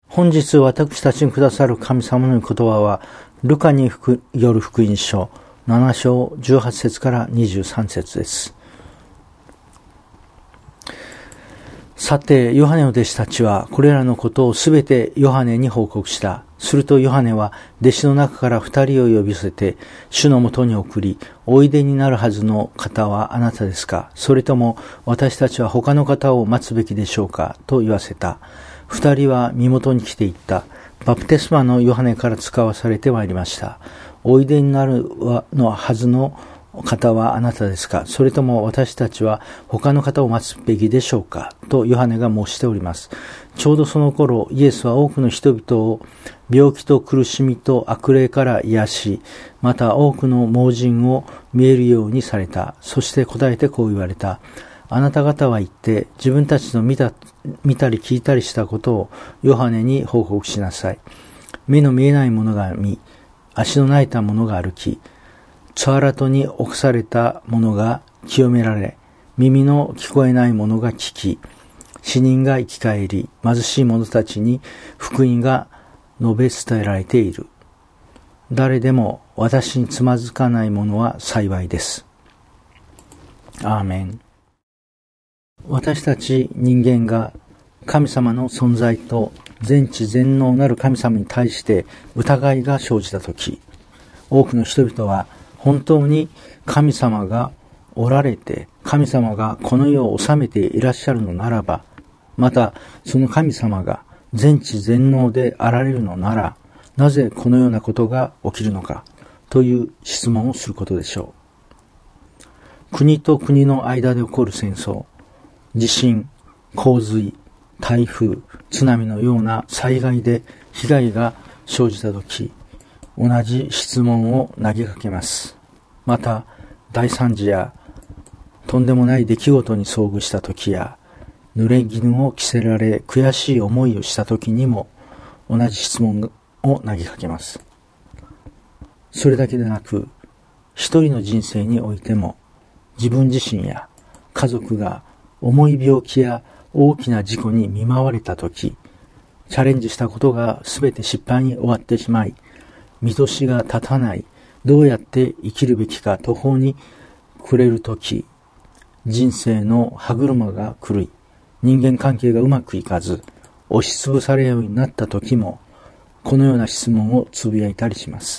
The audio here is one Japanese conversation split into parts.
本日私たちにくださる神様の言葉は、ルカによる福音書7章18節から23節です。さて、ヨハネの弟子たちはこれらのことをすべてヨハネに報告した。するとヨハネは弟子の中から2人を呼び寄せて、主のもとに送り、おいでになるはずの方はあなたですか？それとも私たちは他の方を待つべきでしょうか？と言わせた。2人は身元に来ていった。バプテスマのヨハネから使わされてまいりました。おいでになるのはずの方はあなたですか？それとも私たちは他の方を待つべきでしょうか？とヨハネが申しております。ちょうどその頃、イエスは多くの人々を病気と苦しみと悪霊から癒し、また多くの盲人を見えるようにされた。そして答えてこう言われた。あなた方は言って自分たちの見たり聞いたりしたことをヨハネに報告しなさい。目の見えない者が見、足の泣いた者が歩き、ツアラトに侵された者が清められ、耳の聞こえない者が聞き、死人が生き返り、貧しい者たちに福音が述べ伝えられている。誰でも私につまずかない者は幸いです。アーメン。私たち人間が神様の存在と全知全能なる神様に対して疑いが生じたとき、多くの人々は本当に神様がおられて、神様がこの世を治めていらっしゃるのならば、またその神様が全知全能であられるのなら、なぜこのようなことが起きるのかという質問をすることでしょう。国と国の間で起こる戦争、地震、洪水、台風、津波のような災害で被害が生じたとき、同じ質問を投げかけます。また、大惨事やとんでもない出来事に遭遇したときや、濡れ衣を着せられ悔しい思いをしたときにも同じ質問を投げかけます。それだけでなく、一人の人生においても自分自身や家族が重い病気や大きな事故に見舞われたとき、チャレンジしたことがすべて失敗に終わってしまい、見通しが立たない、どうやって生きるべきか途方に暮れるとき、人生の歯車が狂い、人間関係がうまくいかず、押しつぶされるようになったときも、このような質問をつぶやいたりします。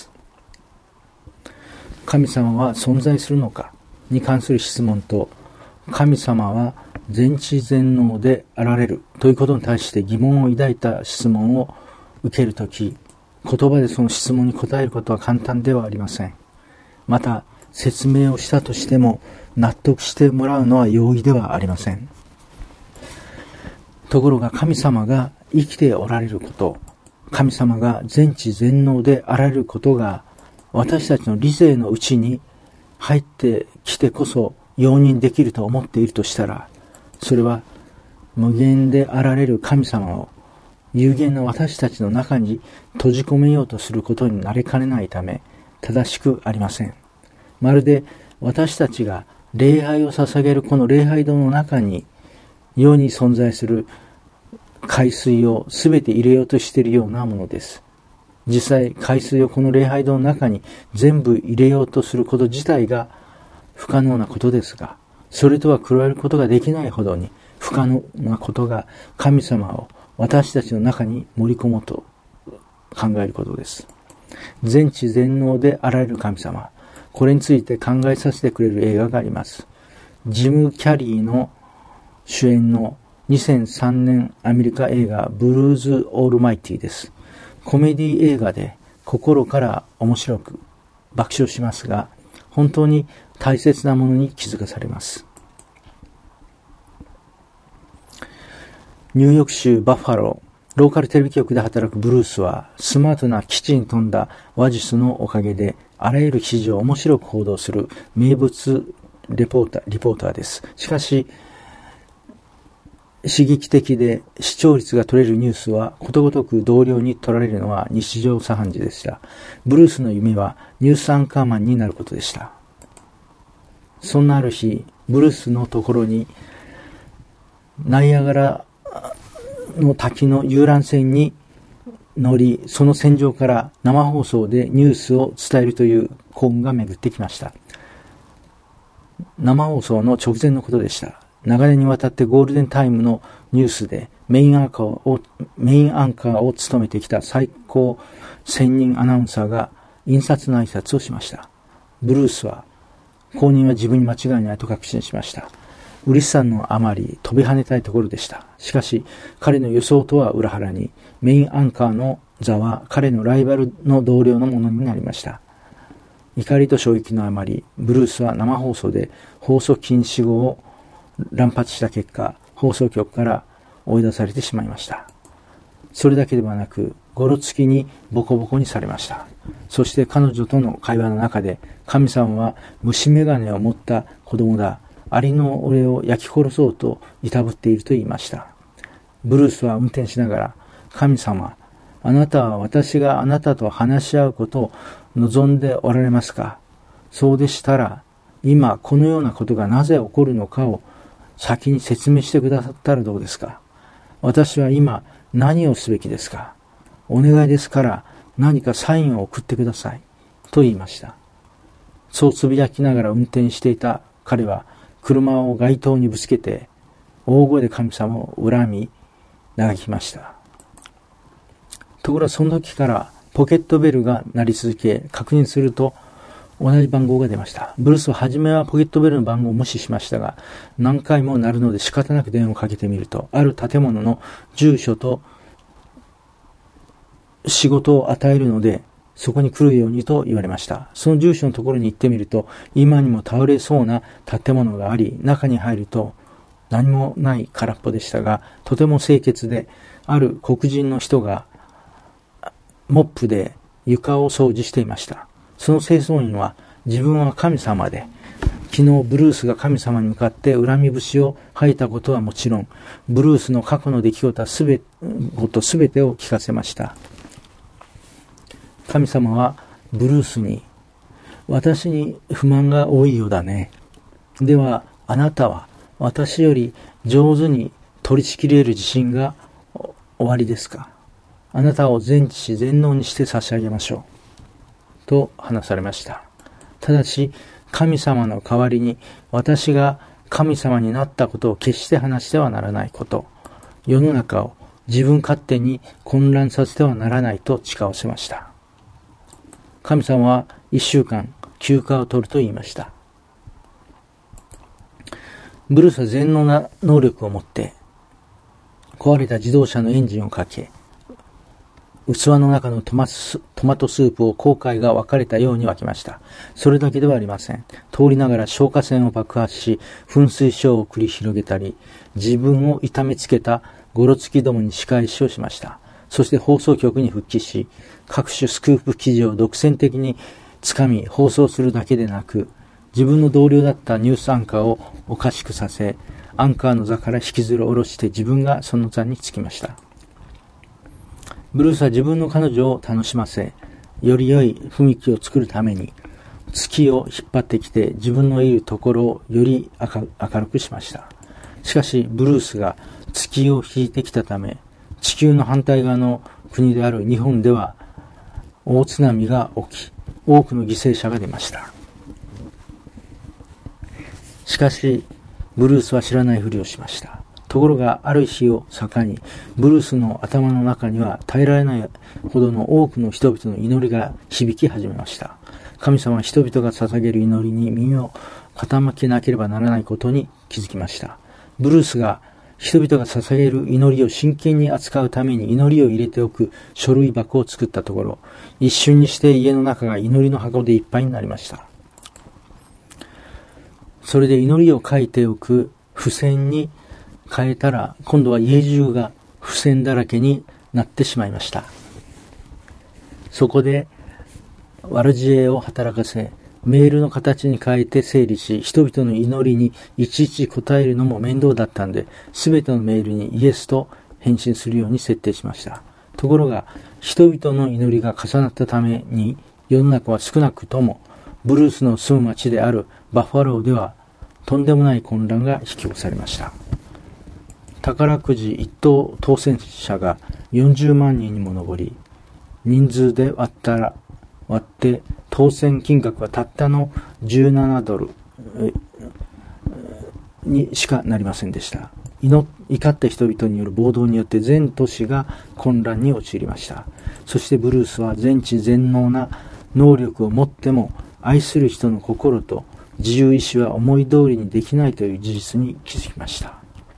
神様は存在するのかに関する質問と、神様は全知全能であられるということに対して疑問を抱いた質問を受けるとき、言葉でその質問に答えることは簡単ではありません。また、説明をしたとしても納得してもらうのは容易ではありません。ところが神様が生きておられること、神様が全知全能であられることが私たちの理性のうちに入ってきてこそ容認できると思っているとしたら、それは無限であられる神様を有限な私たちの中に閉じ込めようとすることになりかねないため正しくありません。まるで私たちが礼拝を捧げるこの礼拝堂の中に世に存在する海水をすべて入れようとしているようなものです。実際海水をこの礼拝堂の中に全部入れようとすること自体が不可能なことですが、それとは比べることができないほどに不可能なことが神様を私たちの中に盛り込もうと考えることです。全知全能であられる神様、これについて考えさせてくれる映画があります。ジム・キャリーの主演の2003年アメリカ映画ブルーズ・オールマイティです。コメディ映画で心から面白く爆笑しますが、本当に大切なものに気づかされます。ニューヨーク州バファロー、ローカルテレビ局で働くブルースはスマートな基地に富んだ話術のおかげであらゆる記事を面白く報道する名物リポーターです。しかし刺激的で視聴率が取れるニュースはことごとく同僚に取られるのは日常茶飯事でした。ブルースの夢はニュースアンカーマンになることでした。そんなある日、ブルースのところにナイアガラの滝の遊覧船に乗り、その戦場から生放送でニュースを伝えるという幸運が巡ってきました。生放送の直前のことでした。長年にわたってゴールデンタイムのニュースでメインアンカーを務めてきた最高専任アナウンサーが印刷の挨拶をしました。ブルースは、後任は自分に間違いないと確信しました。嬉しさのあまり飛び跳ねたいところでした。しかし、彼の予想とは裏腹に、メインアンカーの座は彼のライバルの同僚のものになりました。怒りと衝撃のあまり、ブルースは生放送で放送禁止語を乱発した結果、放送局から追い出されてしまいました。それだけではなく、ゴロつきにボコボコにされました。そして彼女との会話の中で、神様は虫眼鏡を持った子供だ。アリの俺を焼き殺そうといたぶっていると言いました。ブルースは運転しながら、神様、あなたは私があなたと話し合うことを望んでおられますか？そうでしたら、今このようなことがなぜ起こるのかを先に説明してくださったらどうですか？私は今何をすべきですか？お願いですから何かサインを送ってください。と言いました。そうつぶやきながら運転していた彼は、車を街灯にぶつけて、大声で神様を恨み、嘆きました。ところがその時からポケットベルが鳴り続け、確認すると同じ番号が出ました。ブルースは初めはポケットベルの番号を無視しましたが、何回も鳴るので仕方なく電話をかけてみると、ある建物の住所と仕事を与えるので、そこに来るようにと言われました。その住所のところに行ってみると、今にも倒れそうな建物があり、中に入ると何もない空っぽでしたが、とても清潔で、ある黒人の人がモップで床を掃除していました。その清掃員は、自分は神様で、昨日ブルースが神様に向かって恨み節を吐いたことはもちろん、ブルースの過去の出来事すべてを聞かせました。神様はブルースに、私に不満が多いようだね。ではあなたは私より上手に取り仕切れる自信がおありですか？あなたを全知全能にして差し上げましょう。と話されました。ただし神様の代わりに私が神様になったことを決して話してはならないこと。世の中を自分勝手に混乱させてはならないと誓わせました。神様は1週間休暇を取ると言いました。ブルースは全能な能力を持って壊れた自動車のエンジンをかけ、器の中のトマトスープを後悔が分かれたように沸きました。それだけではありません。通りながら消火栓を爆発し、噴水ショーを繰り広げたり、自分を痛めつけたゴロつきどもに仕返しをしました。そして放送局に復帰し、各種スクープ記事を独占的につかみ放送するだけでなく、自分の同僚だったニュースアンカーをおかしくさせ、アンカーの座から引きずり下ろして自分がその座につきました。ブルースは自分の彼女を楽しませ、より良い雰囲気を作るために、月を引っ張ってきて自分のいるところをより明るくしました。しかしブルースが月を引いてきたため、地球の反対側の国である日本では大津波が起き、多くの犠牲者が出ました。しかしブルースは知らないふりをしました。ところがある日を境に、ブルースの頭の中には耐えられないほどの多くの人々の祈りが響き始めました。神様は人々が捧げる祈りに耳を傾けなければならないことに気づきました。ブルースが人々が捧げる祈りを真剣に扱うために祈りを入れておく書類箱を作ったところ、一瞬にして家の中が祈りの箱でいっぱいになりました。それで祈りを書いておく付箋に変えたら、今度は家中が付箋だらけになってしまいました。そこで悪知恵を働かせ、メールの形に変えて整理し、人々の祈りにいちいち答えるのも面倒だったんで、すべてのメールにイエスと返信するように設定しました。ところが、人々の祈りが重なったために、世の中は少なくとも、ブルースの住む町であるバファローでは、とんでもない混乱が引き起こされました。宝くじ一等当選者が40万人にも上り、 人数で割って当選金額はたったの$17にしかなりませんでした。怒った人々による暴動によって全都市が混乱に陥りました。そしてブルースは全知全能な能力を持っても愛する人の心と自由意志は思い通りにできないという事実に気づきました。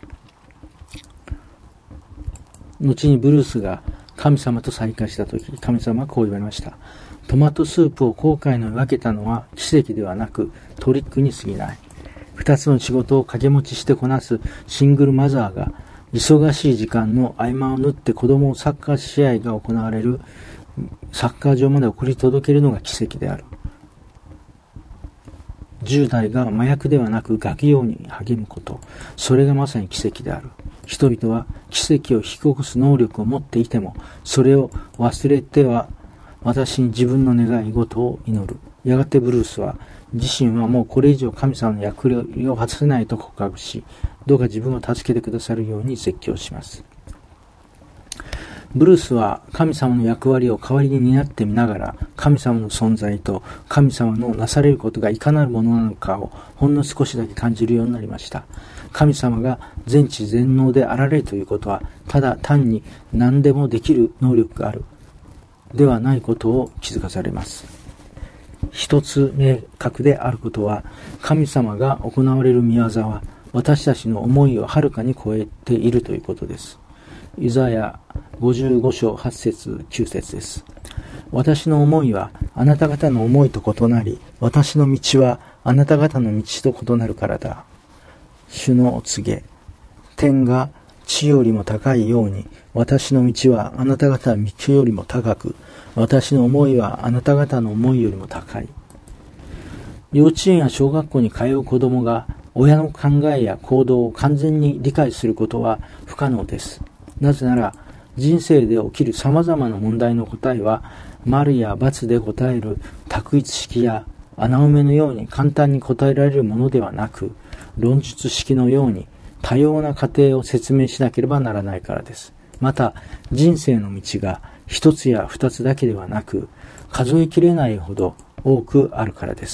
後にブルースが神様と再会したとき、神様はこう言われました。トマトスープを後悔の分けたのは奇跡ではなくトリックに過ぎない。二つの仕事を掛け持ちしてこなすシングルマザーが忙しい時間の合間を縫って子供をサッカー試合が行われるサッカー場まで送り届けるのが奇跡である。10代が麻薬ではなく学業に励むこと、それがまさに奇跡である。人々は奇跡を引き起こす能力を持っていても、それを忘れては私に自分の願い事を祈る。やがてブルースは自身はもうこれ以上神様の役割を果たせないと告白し、どうか自分を助けてくださるように説教します。ブルースは神様の役割を代わりに担ってみながら、神様の存在と神様のなされることがいかなるものなのかをほんの少しだけ感じるようになりました。神様が全知全能であられるということは、ただ単に何でもできる能力があるではないことを気づかされます。一つ明確であることは、神様が行われる御業は私たちの思いをはるかに超えているということです。イザヤ55章8節9節です。私の思いはあなた方の思いと異なり、私の道はあなた方の道と異なるからだ。主の告げ、天が地よりも高いように、私の道はあなた方の道よりも高く、私の思いはあなた方の思いよりも高い。幼稚園や小学校に通う子供が親の考えや行動を完全に理解することは不可能です。なぜなら、人生で起きる様々な問題の答えは、丸や×で答える択一式や穴埋めのように簡単に答えられるものではなく、論述式のように多様な過程を説明しなければならないからです。また、人生の道が一つや二つだけではなく、数えきれないほど多くあるからです。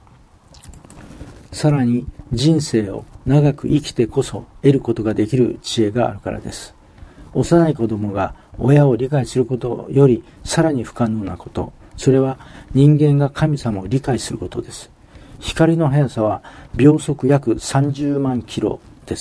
さらに、人生を長く生きてこそ得ることができる知恵があるからです。幼い子供が親を理解することよりさらに不可能なこと、それは人間が神様を理解することです。光の速さは秒速約30万キロです。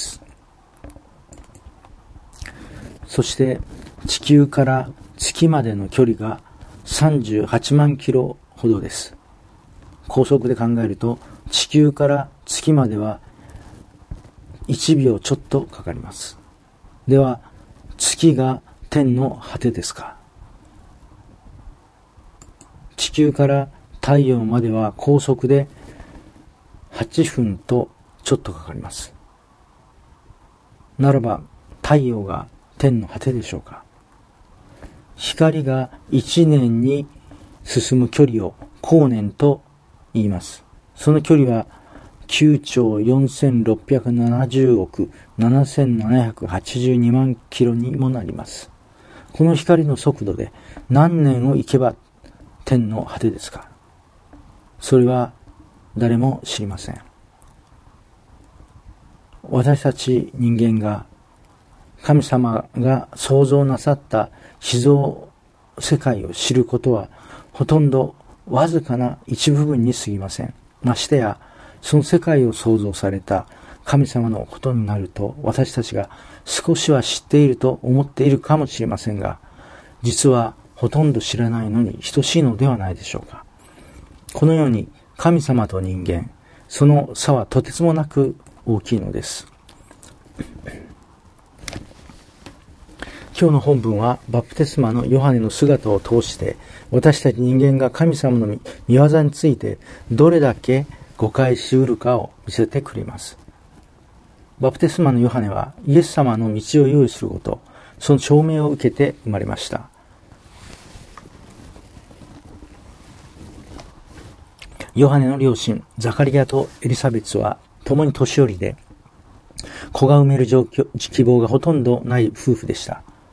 そして地球から月までの距離が38万キロほどです。高速で考えると地球から月までは1秒ちょっとかかります。では月が天の果てですか？地球から太陽までは高速で8分とちょっとかかります。ならば太陽が天の果てでしょうか？光が1年に進む距離を光年と言います。その距離は9兆4670億7782万キロにもなります。この光の速度で何年を行けば天の果てですか？それは誰も知りません。私たち人間が神様が創造なさった被造世界を知ることはほとんどわずかな一部分に過ぎません。ましてやその世界を創造された神様のことになると、私たちが少しは知っていると思っているかもしれませんが、実はほとんど知らないのに等しいのではないでしょうか。このように神様と人間、その差はとてつもなく大きいのです。今日の本文はバプテスマのヨハネの姿を通して、私たち人間が神様の御業についてどれだけ誤解しうるかを見せてくれます。バプテスマのヨハネはイエス様の道を用意すること、その証明を受けて生まれました。ヨハネの両親ザカリアとエリサベツは共に年寄りで、子が産める希望がほとんどない夫婦でした。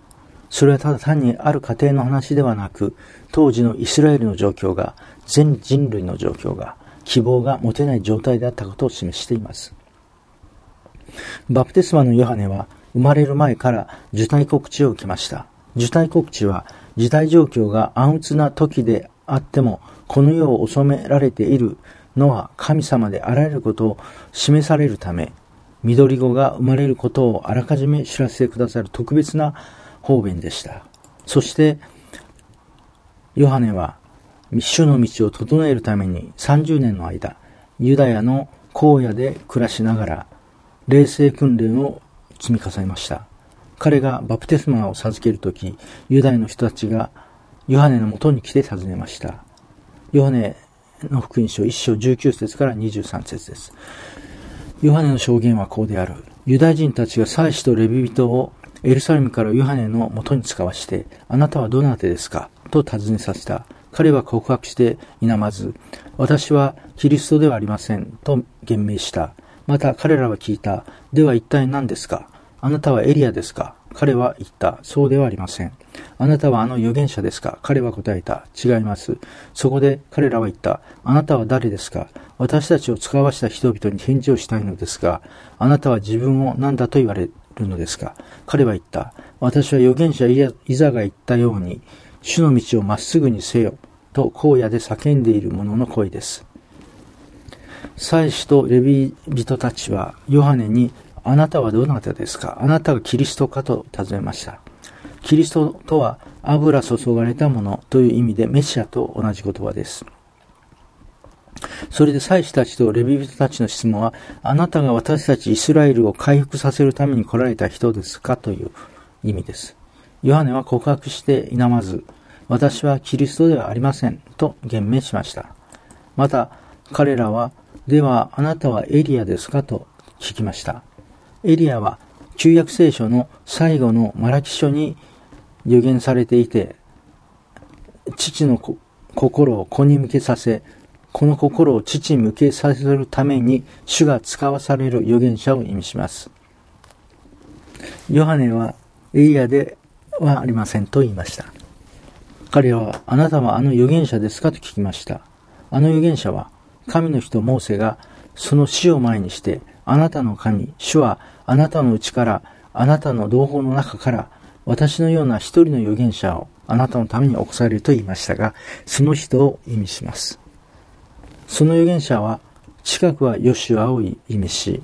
それはただ単にある家庭の話ではなく、当時のイスラエルの状況が、全人類の状況が、希望が持てない状態であったことを示しています。バプテスマのヨハネは生まれる前から受胎告知を受けました。受胎告知は時代状況が暗鬱な時であっても、この世を治められているのは神様であられることを示されるため、緑子が生まれることをあらかじめ知らせてくださる特別な方便でした。そしてヨハネは主の道を整えるために30年の間、ユダヤの荒野で暮らしながら霊性訓練を積み重ねました。彼がバプテスマを授けるとき、ユダヤの人たちがヨハネのもとに来て尋ねました。ヨハネの福音書1章19節から23節です。ヨハネの証言はこうである。ユダヤ人たちが祭司とレビ人をエルサレムからヨハネのもとに使わして、あなたはどなたですかと尋ねさせた。彼は告白して否まず、私はキリストではありませんと言明した。また彼らは聞いた。では一体何ですか？あなたはエリアですか？彼は言った。そうではありません。あなたはあの預言者ですか？彼は答えた。違います。そこで彼らは言った。あなたは誰ですか？私たちを使わした人々に返事をしたいのですが、あなたは自分を何だと言われるのですか？彼は言った。私は預言者イザが言ったように、主の道をまっすぐにせよと荒野で叫んでいる者の声です。祭司とレビ人たちはヨハネに、あなたはどなたですか？あなたがキリストかと尋ねました。キリストとは油注がれたものという意味でメシアと同じ言葉です。それで祭司たちとレビ人たちの質問は、あなたが私たちイスラエルを回復させるために来られた人ですかという意味です。ヨハネは告白して否まず、私はキリストではありませんと言明しました。また彼らは、ではあなたはエリアですかと聞きました。エリアは旧約聖書の最後のマラキ書に予言されていて、父の心を子に向けさせ、この心を父に向けさせるために主が使わされる預言者を意味します。ヨハネはエリアではありませんと言いました。彼は、あなたはあの預言者ですかと聞きました。あの預言者は神の人モーセがその死を前にして、あなたの神、主はあなたのうちから、あなたの同胞の中から、私のような一人の預言者をあなたのために起こされると言いましたが、その人を意味します。その預言者は、近くはヨシュアを意味し、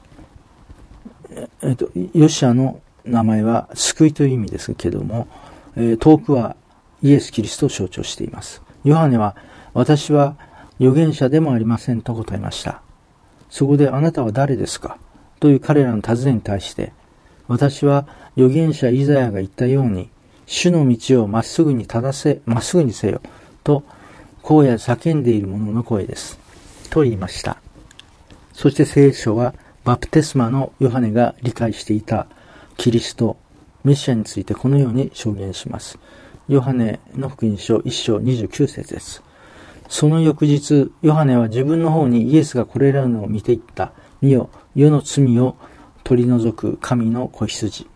ヨシュアの名前は救いという意味ですけれども、遠くはイエス・キリストを象徴しています。ヨハネは、私は預言者でもありませんと答えました。そこで、あなたは誰ですかという彼らの尋ねに対して、私は預言者イザヤが言ったように、主の道をまっすぐにせよと荒野で叫んでいる者の声ですと言いました。そして聖書はバプテスマのヨハネが理解していたキリスト、メシアについてこのように証言します。ヨハネの福音書1章29節です。その翌日、ヨハネは自分の方にイエスが来られるのを見ていった。見よ、世の罪を取り除く神の子羊。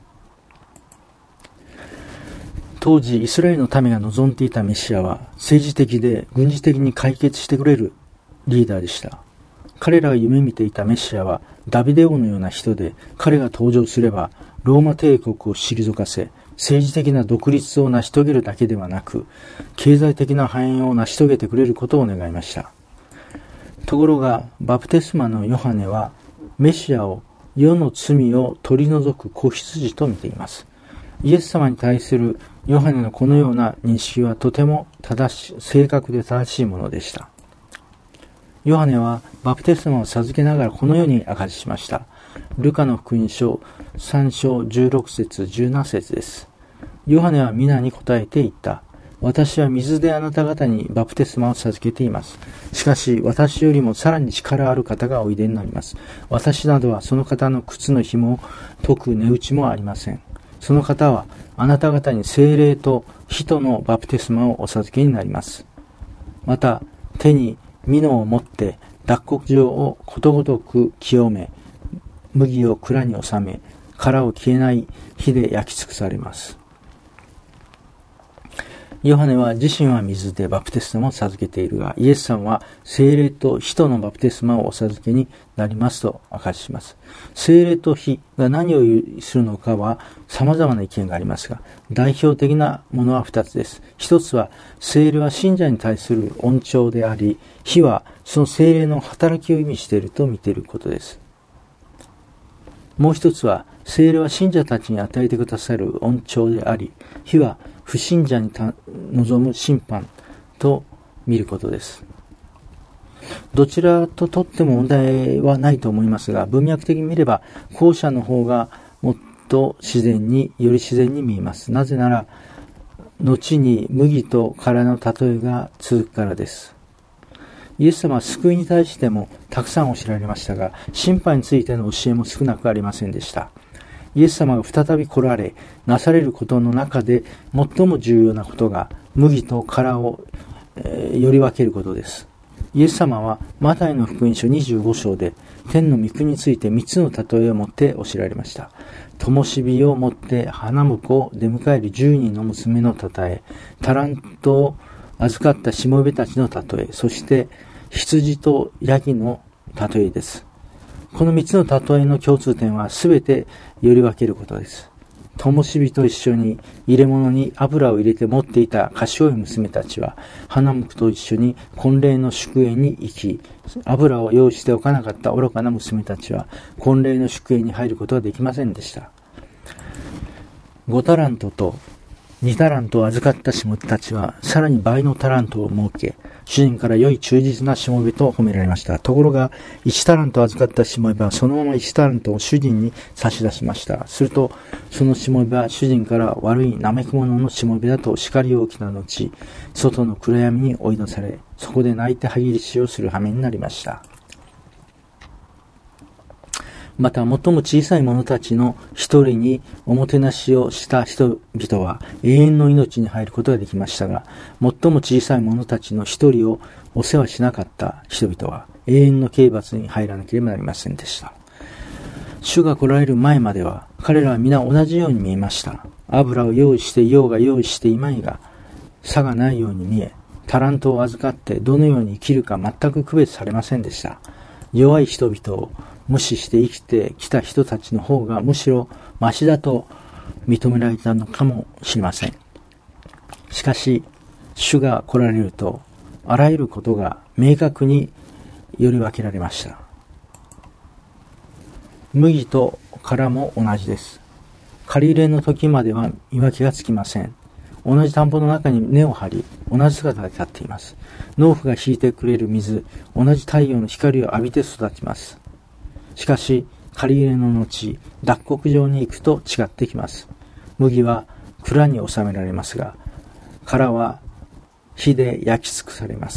当時、イスラエルの民が望んでいたメシアは、政治的で軍事的に解決してくれるリーダーでした。彼らが夢見ていたメシアは、ダビデ王のような人で、彼が登場すれば、ローマ帝国を退かせ、政治的な独立を成し遂げるだけではなく、経済的な繁栄を成し遂げてくれることを願いました。ところが、バプテスマのヨハネは、メシアを世の罪を取り除く子羊と見ています。イエス様に対するヨハネのこのような認識はとても正確で正しいものでした。ヨハネはバプテスマを授けながらこのように証ししました。ルカの福音書3章16節17節です。ヨハネは皆に答えて言った。私は水であなた方にバプテスマを授けています。しかし私よりもさらに力ある方がおいでになります。私などはその方の靴の紐を解く値打ちもありません。その方はあなた方に聖霊と火とのバプテスマをお授けになります。また手に蓑を持って脱穀場をことごとく清め、麦を蔵に収め、殻を消えない火で焼き尽くされます。 ヨハネは自身は水でバプテスマを授けているが、イエス様は聖霊と火とのバプテスマをお授けになりますと明かします。聖霊と火が何を意味するのかは様々な意見がありますが、代表的なものは2つです。一つは、聖霊は信者に対する恩寵であり、火はその聖霊の働きを意味していると見ていることです。もう一つは、聖霊は信者たちに与えてくださる恩寵であり、火は不信者に望む審判と見ることです。どちらととっても問題はないと思いますが、文脈的に見れば後者の方がもっとより自然に見えます。なぜなら、後に麦と殻の例えが続くからです。イエス様は救いに対してもたくさん教えられましたが、審判についての教えも少なくありませんでした。イエス様が再び来られ、なされることの中で最も重要なことが麦と殻を、より分けることです。イエス様はマタイの福音書25章で天の御国について3つの例えをもって教えられました。灯火を持って花婿を出迎える10人の娘の例え、タラントを預かったしもべたちの例え、そして羊とヤギの例えです。この3つの例えの共通点はすべてより分けることです。灯火と一緒に入れ物に油を入れて持っていた賢い娘たちは、花婿と一緒に婚礼の祝宴に行き、油を用意しておかなかった愚かな娘たちは婚礼の祝宴に入ることができませんでした。5タラントと2タラントを預かったしもべたちは、さらに倍のタラントを設け、主人から良い忠実なしもべと褒められました。ところが、1タラントを預かったしもべは、そのまま1タラントを主人に差し出しました。すると、そのしもべは主人から悪い怠け者のしもべだと叱りを受けた後、外の暗闇に追い出され、そこで泣いて歯切りしをする羽目になりました。また、最も小さい者たちの一人におもてなしをした人々は永遠の命に入ることができましたが、最も小さい者たちの一人をお世話しなかった人々は永遠の刑罰に入らなければなりませんでした。主が来られる前までは彼らは皆同じように見えました。油を用意していようが用意していまいが差がないように見え、タラントを預かってどのように生きるか全く区別されませんでした。弱い人々を無視して生きてきた人たちの方がむしろマシだと認められたのかもしれません。しかし、主が来られると、あらゆることが明確により分けられました。麦と殻も同じです。借り入れの時までは見分けがつきません。同じ田んぼの中に根を張り、同じ姿で立っています。農夫が引いてくれる水、同じ太陽の光を浴びて育ちます。しかし、借り入れの後、脱穀場に行くと違ってきます。麦は蔵に収められますが、殻は火で焼き尽くされます。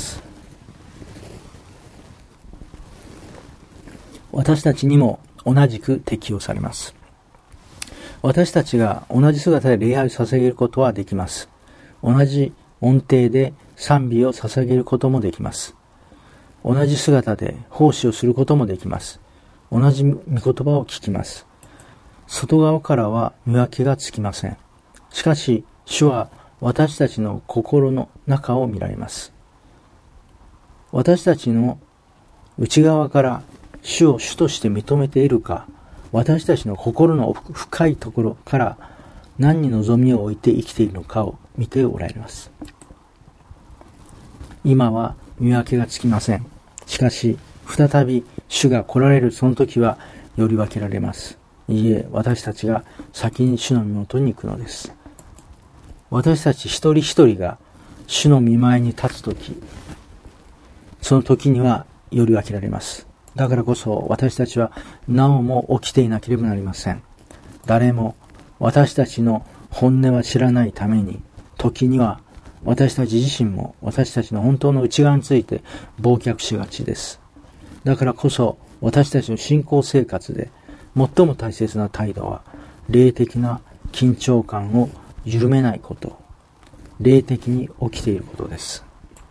私たちにも同じく適用されます。私たちが同じ姿で礼拝を捧げることはできます。同じ音程で賛美を捧げることもできます。同じ姿で奉仕をすることもできます。同じ御言葉を聞きます。外側からは見分けがつきません。しかし、主は私たちの心の中を見られます。私たちの内側から主を主として認めているか、私たちの心の深いところから何に望みを置いて生きているのかを見ておられます。今は見分けがつきません。しかし、再び主が来られるその時はより分けられます。いいえ、私たちが先に主の身元に行くのです。私たち一人一人が主の御前に立つ時、その時にはより分けられます。だからこそ私たちはなおも起きていなければなりません。誰も私たちの本音は知らないために、時には私たち自身も私たちの本当の内側について忘却しがちです。だからこそ私たちの信仰生活で最も大切な態度は、霊的な緊張感を緩めないこと、霊的に起きていることです。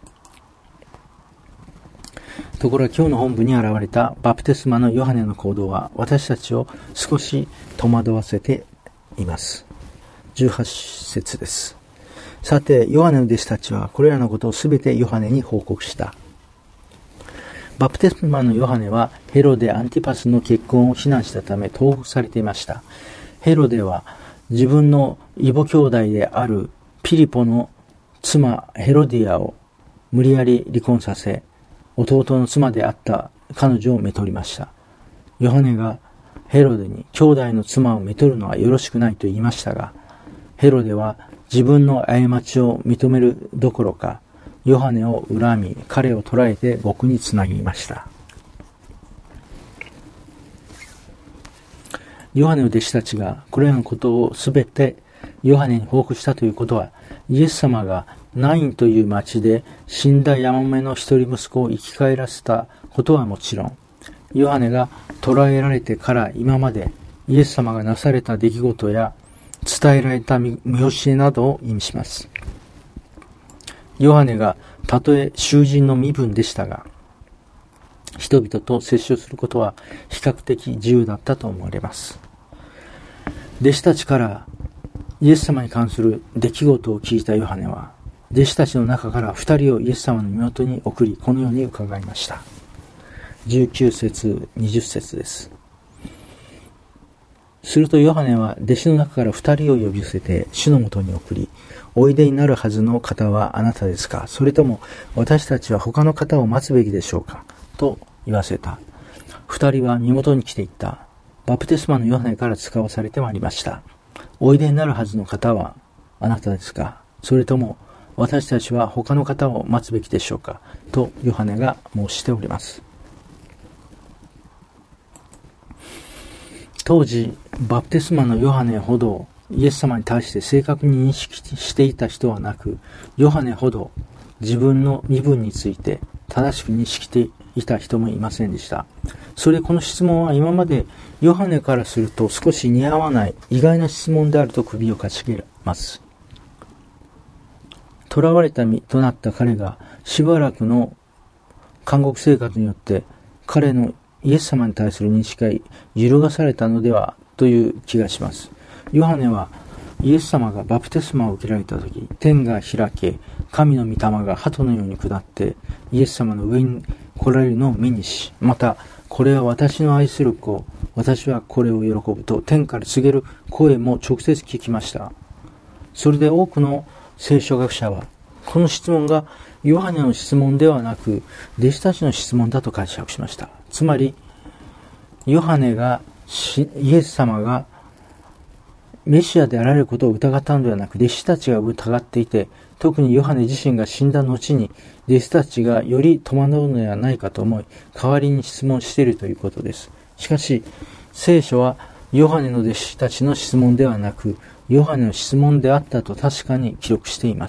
ところが今日の本文に現れたバプテスマのヨハネの行動は私たちを少し戸惑わせています。18節です。 さて、ヨハネの弟子たちはこれらのことをすべてヨハネに報告した。バプテスマのヨハネはヘロデ・アンティパスの結婚を非難したため投獄されていました。ヘロデは自分の異母兄弟であるピリポの妻ヘロディアを無理やり離婚させ、弟の妻であった彼女をめとりました。ヨハネがヘロデに兄弟の妻をめとるのはよろしくないと言いましたが、ヘロデは自分の過ちを認めるどころか、ヨハネを恨み、彼を捕らえて獄につなぎました。ヨハネの弟子たちがこれらのことをすべてヨハネに報告したということは、イエス様がナインという町で死んだヤモメの一人息子を生き返らせたことはもちろん、ヨハネが捕らえられてから今までイエス様がなされた出来事や伝えられた見教えなどを意味します。ヨハネがたとえ囚人の身分でしたが、人々と接触することは比較的自由だったと思われます。弟子たちからイエス様に関する出来事を聞いたヨハネは、弟子たちの中から2人をイエス様の身元に送り、このように伺いました。19節、20節です。するとヨハネは弟子の中から2人を呼び寄せて主のもとに送り、おいでになるはずの方はあなたですか、それとも私たちは他の方を待つべきでしょうか、と言わせた。2人は身元に来ていった。バプテスマのヨハネから使わされてまいりました。おいでになるはずの方はあなたですか、それとも私たちは他の方を待つべきでしょうか、とヨハネが申しております。当時、バプテスマのヨハネほどイエス様に対して正確に認識していた人はなく、ヨハネほど自分の身分について正しく認識していた人もいませんでした。それでこの質問は今までヨハネからすると少し似合わない意外な質問であると首をかしげます。囚われた身となった彼がしばらくの監獄生活によって彼のイエス様に対する認識が揺るがされたのではという気がします。ヨハネはイエス様がバプテスマを受けられたとき、天が開け、神の御霊が鳩のように下ってイエス様の上に来られるのを目にし、またこれは私の愛する子、私はこれを喜ぶと天から告げる声も直接聞きました。それで多くの聖書学者はこの質問がヨハネの質問ではなく弟子たちの質問だと解釈しました。つまりヨハネがイエス様がメシアであられることを疑ったのではなく、弟子たちが疑っていて、特にヨハネ自身が死んだ後に弟子たちがより戸惑うのではないかと思い、代わりに質問しているということです。しかし聖書はヨハネの弟子たちの質問ではなく、ヨハネの質問であったと確かに記録しています。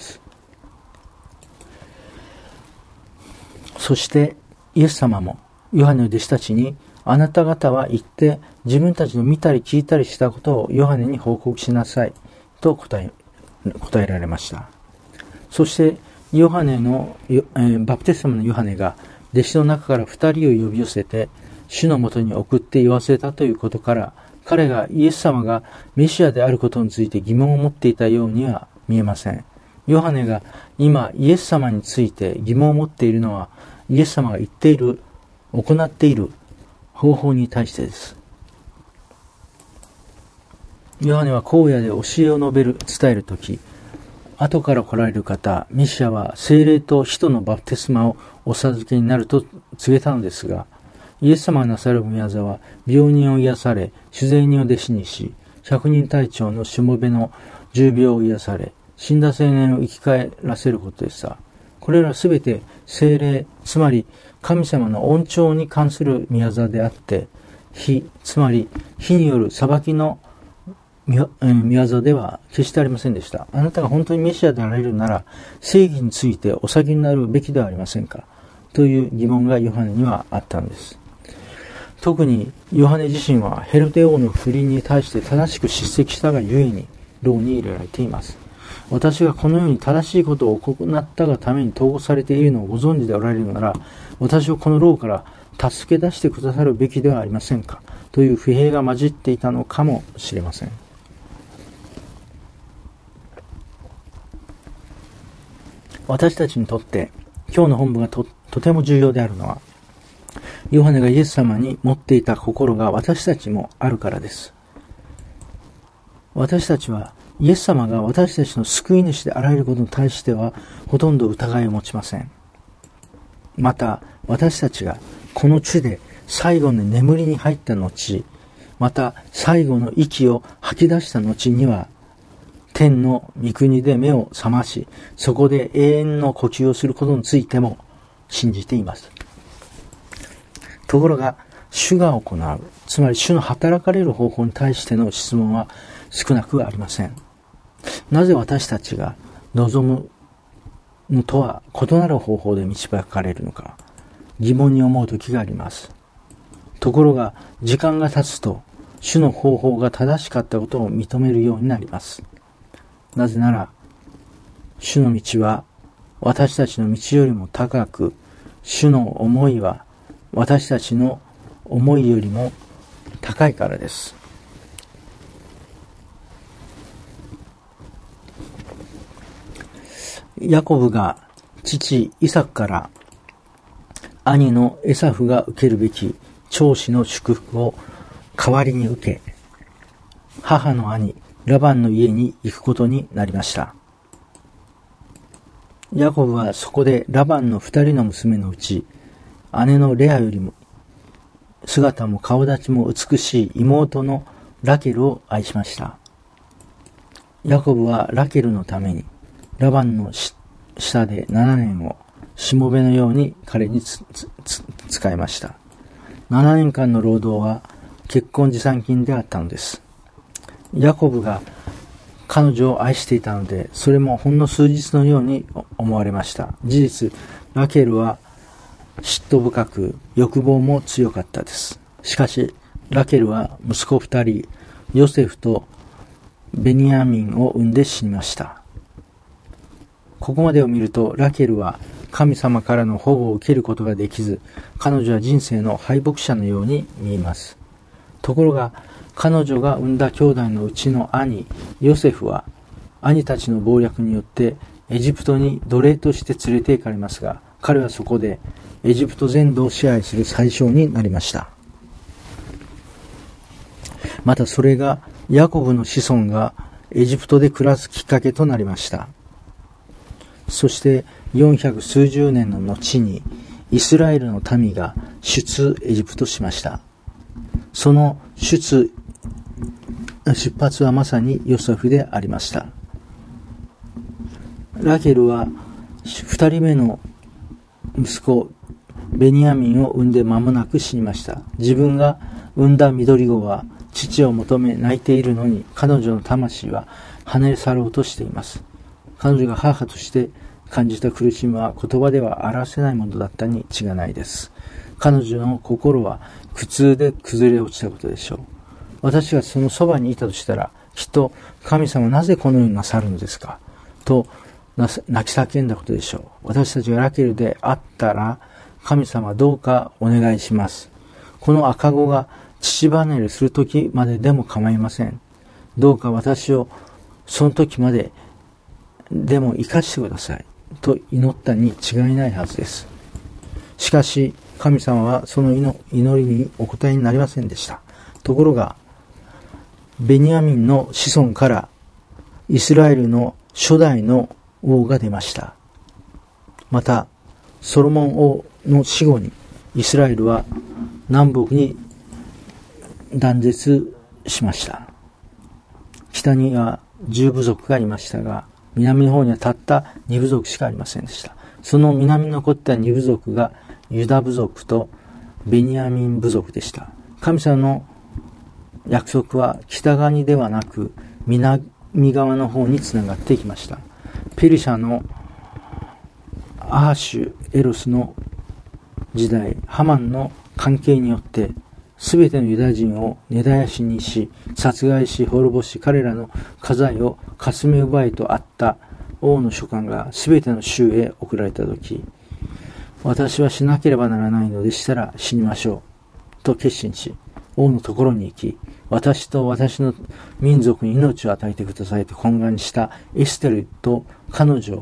そしてイエス様もヨハネの弟子たちに、あなた方は行って自分たちの見たり聞いたりしたことをヨハネに報告しなさいと答えられました。そしてヨハネの、バプテスマのヨハネが弟子の中から2人を呼び寄せて主のもとに送って言わせたということから、彼がイエス様がメシアであることについて疑問を持っていたようには見えません。ヨハネが今イエス様について疑問を持っているのは、イエス様が言っている、行っている方法に対してです。ヨハネは荒野で教えを伝えるとき、後から来られる方、メシアは聖霊と火とのバプテスマをお授けになると告げたのですが、イエス様がなさる御業は、病人を癒され、酒税人を弟子にし、百人隊長のしもべの重病を癒され、死んだ青年を生き返らせることでした。これらすべて聖霊、つまり神様の恩寵に関する御業であって、火、つまり火による裁きの御業では決してありませんでした。あなたが本当にメシアであられるなら、正義についてお先になるべきではありませんか、という疑問がヨハネにはあったんです。特にヨハネ自身はヘロデ王の不倫に対して正しく叱責したがゆえに牢に入れられています。私がこのように正しいことを行ったがために投獄されているのをご存知でおられるなら、私をこの牢から助け出してくださるべきではありませんか、という不平が混じっていたのかもしれません。 私たちにとって今日の本文が とても重要であるのは、ヨハネがイエス様に持っていた心が私たちもあるからです。私たちはイエス様が私たちの救い主であられることに対してはほとんど疑いを持ちません。また私たちがこの地で最後の眠りに入った後、また最後の息を吐き出した後には、天の御国で目を覚まし、そこで永遠の呼吸をすることについても信じています。ところが、主が行う、つまり主の働かれる方法に対しての質問は少なくありません。なぜ私たちが望むのとは異なる方法で導かれるのか、疑問に思う時があります。ところが、時間が経つと、主の方法が正しかったことを認めるようになります。なぜなら、主の道は私たちの道よりも高く、主の思いは私たちの思いよりも高いからです。ヤコブが父イサクから兄のエサフが受けるべき長子の祝福を代わりに受け、母の兄ラバンの家に行くことになりました。ヤコブはそこでラバンの2人の娘のうち、姉のレアよりも姿も顔立ちも美しい妹のラケルを愛しました。ヤコブはラケルのためにラバンの下で7年をしもべのように彼に仕えました。7年間の労働は結婚持参金であったのです。ヤコブが彼女を愛していたので、それもほんの数日のように思われました。事実、ラケルは嫉妬深く欲望も強かったです。しかし、ラケルは息子2人、ヨセフとベニヤミンを産んで死にました。ここまでを見ると、ラケルは神様からの保護を受けることができず、彼女は人生の敗北者のように見えます。ところが、彼女が産んだ兄弟のうちの兄、ヨセフは、兄たちの謀略によってエジプトに奴隷として連れて行かれますが、彼はそこでエジプト全土を支配する宰相になりました。またそれがヤコブの子孫がエジプトで暮らすきっかけとなりました。そして400数十年の後にイスラエルの民が出エジプトしました。その出発はまさにヨセフでありました。ラケルは2人目の息子ベニヤミンを産んで間もなく死にました。自分が産んだ緑子は父を求め泣いているのに、彼女の魂は跳ね去ろうとしています。彼女が母として感じた苦しみは言葉では表せないものだったに違いないです。彼女の心は苦痛で崩れ落ちたことでしょう。私がそのそばにいたとしたら、きっと神様なぜこのようになさるのですかと泣き叫んだことでしょう。私たちがラケルであったら、神様どうかお願いします。この赤子が乳離れする時まででも構いません。どうか私をその時まででも生かしてくださいと祈ったに違いないはずです。しかし神様はその祈りにお答えになりませんでした。ところがベニヤミンの子孫からイスラエルの初代の王が出ました。またソロモン王の死後にイスラエルは南北に断絶しました。北には10部族がいましたが、南の方にはたった2部族しかありませんでした。その南に残った2部族がユダ部族とベニヤミン部族でした。神様の約束は北側にではなく南側の方につながっていきました。ペルシャのアハシュエロスの時代、ハマンの関係によってすべてのユダヤ人を根絶やしにし、殺害し滅ぼし、彼らの家財をかすめ奪いとあった王の書簡がすべての州へ送られたとき、私はしなければならないのでしたら死にましょうと決心し、王のところに行き、私と私の民族に命を与えてくださいと懇願したエステルと彼女を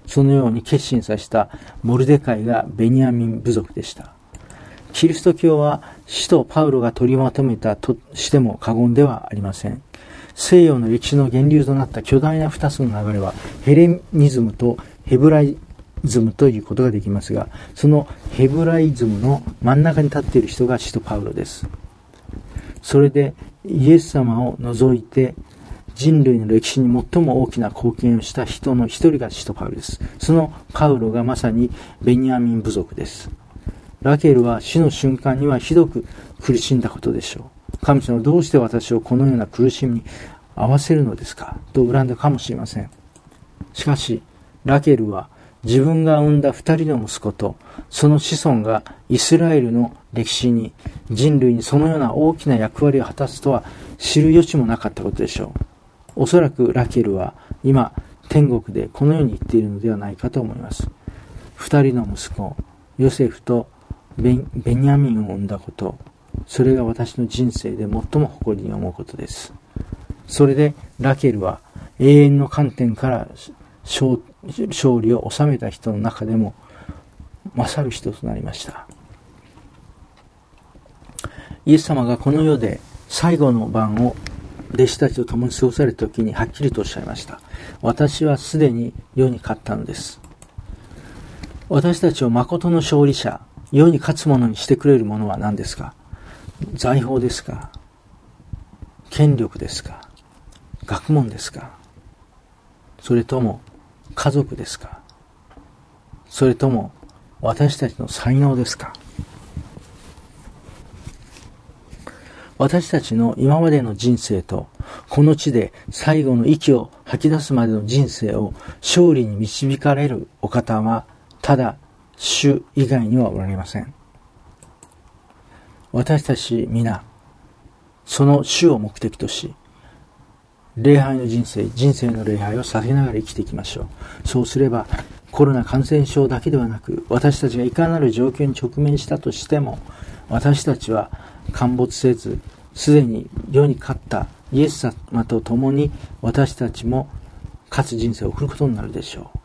そのように決心させたモルデカイがベニヤミン部族でした。キリスト教は使徒パウロが取りまとめたとしても過言ではありません。西洋の歴史の源流となった巨大な二つの流れはヘレニズムとヘブライズムということができますが、そのヘブライズムの真ん中に立っている人が使徒パウロです。それでイエス様を除いて人類の歴史に最も大きな貢献をした人の一人が使徒パウロです。そのパウロがまさにベニヤミン部族です。ラケルは死の瞬間にはひどく苦しんだことでしょう。神様はどうして私をこのような苦しみに合わせるのですかと恨んだかもしれません。しかしラケルは自分が産んだ二人の息子とその子孫がイスラエルの歴史に人類にそのような大きな役割を果たすとは知る余地もなかったことでしょう。おそらくラケルは今天国でこのように言っているのではないかと思います。二人の息子ヨセフとベニヤミンを産んだこと、それが私の人生で最も誇りに思うことです。それでラケルは永遠の観点から勝利を収めた人の中でも勝る人となりました。イエス様がこの世で最後の晩を弟子たちと共に過ごされた時にはっきりとおっしゃいました。私はすでに世に勝ったのです。私たちを誠の勝利者、世に勝つ者にしてくれるものは何ですか？財宝ですか？権力ですか？学問ですか？それとも家族ですか？それとも私たちの才能ですか？私たちの今までの人生とこの地で最後の息を吐き出すまでの人生を勝利に導かれるお方はただ主以外にはおられません。私たち皆その主を目的とし礼拝の人生の礼拝をさせながら生きていきましょう。そうすればコロナ感染症だけではなく私たちがいかなる状況に直面したとしても私たちは陥没せずすでに世に勝ったイエス様と共に私たちも勝つ人生を送ることになるでしょう。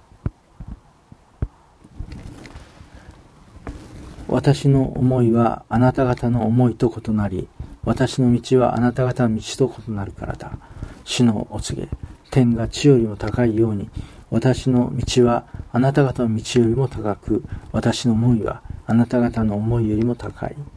私の思いはあなた方の思いと異なり私の道はあなた方の道と異なるからだ。主のお告げ、天が地よりも高いように私の道はあなた方の道よりも高く私の思いはあなた方の思いよりも高い。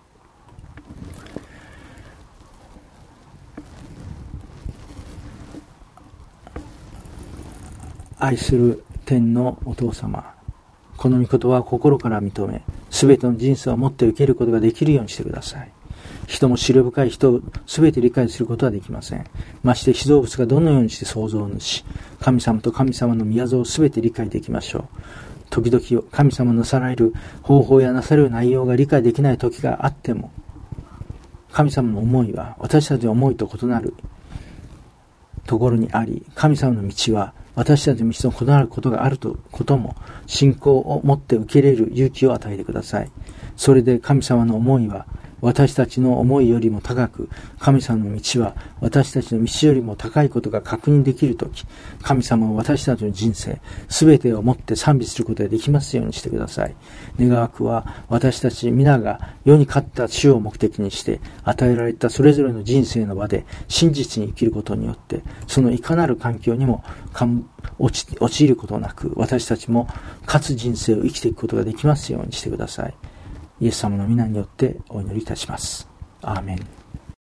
愛する天のお父様、この御言葉を心から認め、すべての人生をもって受けることができるようにしてください。人も思慮深い人をすべて理解することはできません。まして被造物がどのようにして創造主、神様と神様の御業をすべて理解できましょう。時々神様のなさられる方法やなされる内容が理解できない時があっても、神様の思いは私たちの思いと異なるところにあり、神様の道は私たちの道と異なることがあることも信仰を持って受け入れる勇気を与えてください。それで神様の思いは私たちの思いよりも高く、神様の道は私たちの道よりも高いことが確認できるとき、神様は私たちの人生すべてをもって賛美することができますようにしてください。願わくは私たち皆が世に勝った主を目的にして与えられたそれぞれの人生の場で真実に生きることによって、そのいかなる環境にも陥ることなく、私たちも勝つ人生を生きていくことができますようにしてください。イエス様の皆によってお祈りいたします。アーメン。